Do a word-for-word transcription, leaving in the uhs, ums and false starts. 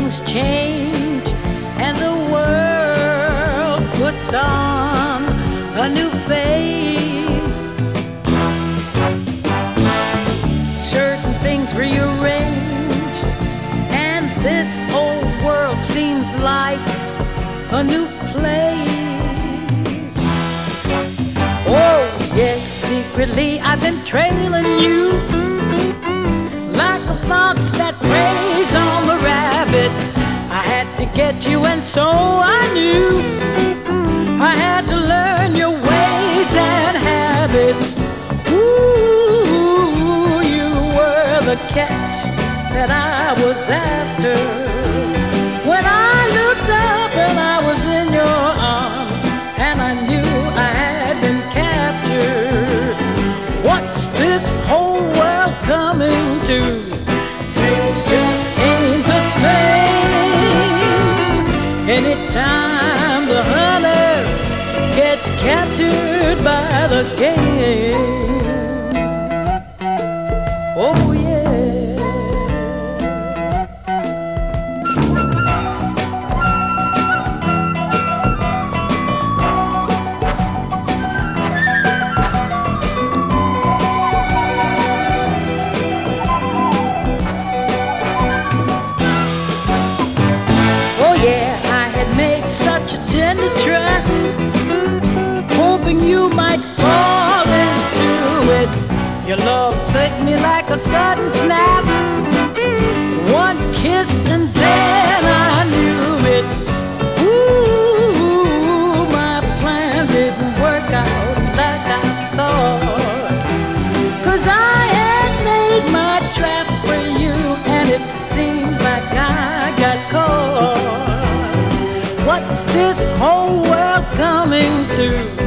things change and the world puts on a new face. Certain things rearrange, and this old world seems like a new place. Oh yes, secretly I've been trailing you like a fox that preys on the rabbit. I had to get you, and so I knew I had to learn your ways and habits. Ooh, you were the catch that I was after. When I looked up and I was in your arms, and I knew I had been captured. What's this whole world coming to? Things just ain't the same. Anytime the hunter gets captured by the game. Oh yeah. Such a tender try, hoping you might fall into it. Your love took me like a sudden snap. One kiss and then I knew it. Ooh, my plan didn't work out like I thought, 'cause I had made my trap for you, and it seems like I got caught. What's this whole world coming to?